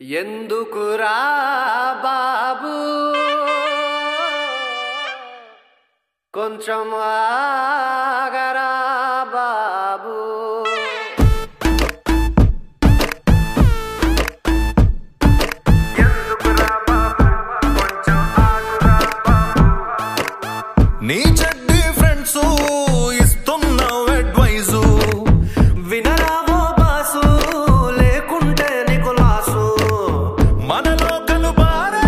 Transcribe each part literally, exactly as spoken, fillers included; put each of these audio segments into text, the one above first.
ఎందుకురా బాబు కొంచెం ఆగరా బాబు ఎందుకురా బాబు కొంచెం ఆగరా బాబు నీ చెడ్డి ఫ్రెండ్స్ ఇస్తున్న అడ్వైస్ వినరావో బాసు లేకుంటే నీకు లాసు మనలో కలుబారే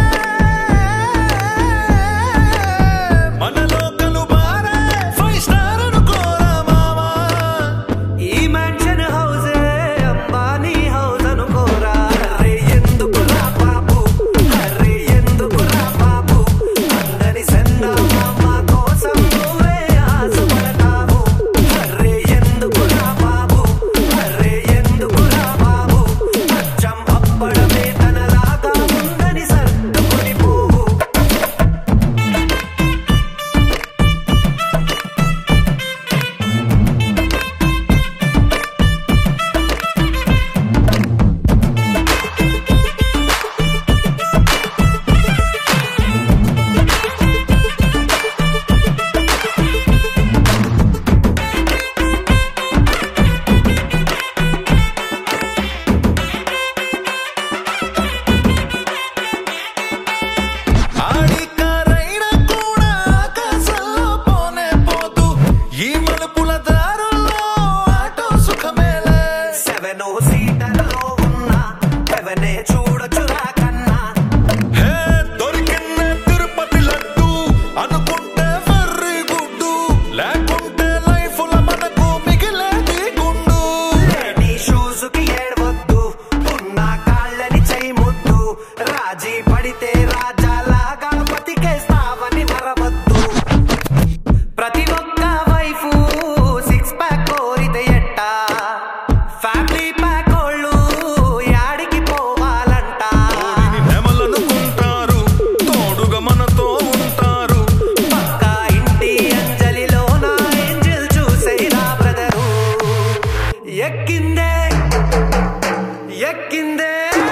మనలో కలుబారే ఫైవ్ స్టార్ అనుకోరా మామా ఈ మ్యాన్షన్ హౌసే అంబానీ హౌస్ అనుకోరా అరే ఎందుకురా బాబు అరే ఎందుకురా బాబు అందరి సందామా కోసం నువ్వే ఆశపడతావు అరే ఎందుకురా బాబు అరే ఎందుకురా బాబు అచ్చం అప్పడమే తనలాగా ఉందని సర్దుకుని పోవు ఆడికారైన కూడా ఆకాశంలో పోనే పోతూ ఈ మలుపుల దారుల్లో ఆటో సుఖమేలే సెవెన్ సీటర్లో ఉన్నా సెవెనే చూడొచ్చురా కన్నా హే దొరికిన తిరుపతి లడ్డు అనుకుంటే వెర్రి గుడ్డు లేకుంటే లైఫ్ లో మనకు మిగిలేది గుండు నీ షూస్ కి ఏడవద్దు ఉన్న కాళ్ళని చేయి ముద్దు రాజీ పడితే రాజాలాగా బతికేస్తావని మరవద్దు ప్రతి ఒక్క వైఫ్ సిక్స్ ప్యాక్ కోరితే ఎట్టా ఫ్యామిలీ ప్యాక్ వాళ్ళు యాడికి పోవాలంట ఓడిని నెమలనుకుంటారు తోడుగా మనతో ఉంటారు పక్క ఇంటి అంజలిలో నా ఏంజల్ చూసేరా బ్రదరు ఎక్కిందే ఎక్కిందే